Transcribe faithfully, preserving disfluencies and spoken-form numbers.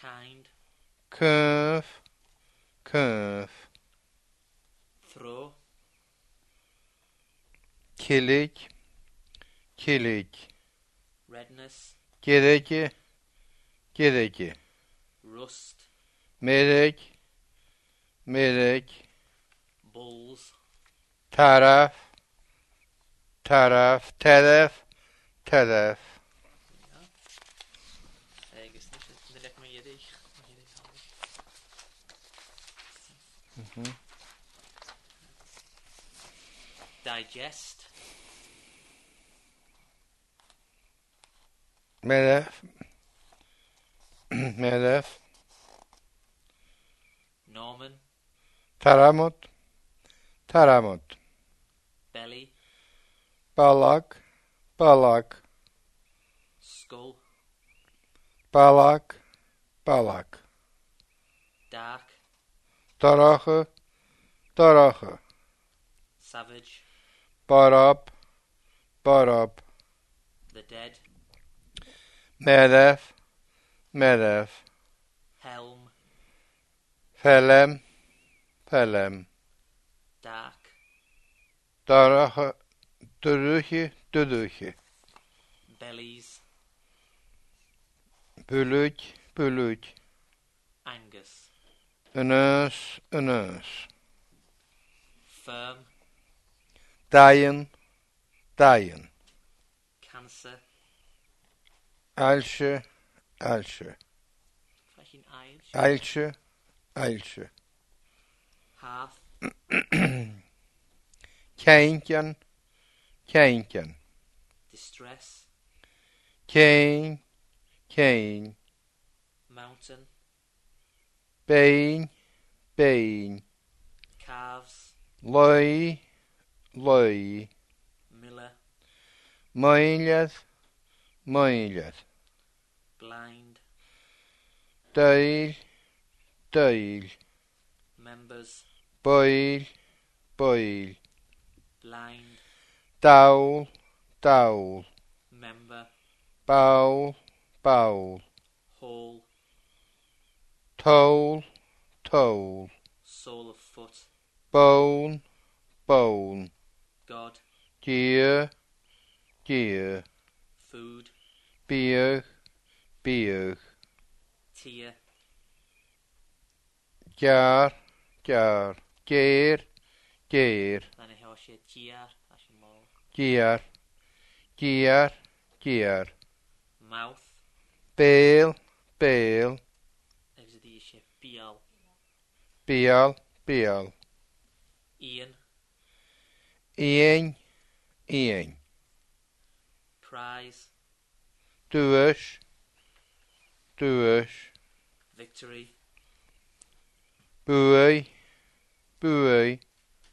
kind, Cyf, cyf. throw, Kilik, kilik. redness, Gereki, gereki. rust, Merek, merek. bulls, Taraf, taraf. Tərəf, tərəf. Ee, geçtim işte. Şimdi lekme yedik. Yedik aldık. Hı hı. Digest, Mərəf, mərəf. Norman, Taramut, taramut. belly, Balak, balak. skull, Balak, balak. dark, Daraxı, daraxı. savage, Barab, barab. the dead, Mərəf, mərəf. helm, Fələm, fələm. dark, Daraxı, dürüxü, dürüxü. bellies, Bülük, bülük. Angus, Ünüs, ünüs. firm, Dayın, dayın. cancer, Elçi, elçi. vielleicht in Eilch, Elçi, elçi. hearth, Kænken, kænken. distress, Kæn, kæn. mountain, Bein, bein. calves, Løy, løy. miller, Møylet, møylet. blind, Døyl, døyl. members, Bøyl, bøyl. blind, Daul, daul. member, Baul, baul. hole, Toul, toul. sole of foot, Bone, bone. God, Gear, gear. food, Beer, beer. tear, Jar, jar. Gear, gear. then I have shit gear, that's your mole, Gear, gear, gear. mouth, Bale, bale. there's the shit beal, Beal, beal. Ian, Ian, Ian. prize, Duish, duish. victory, Buoy, buoy.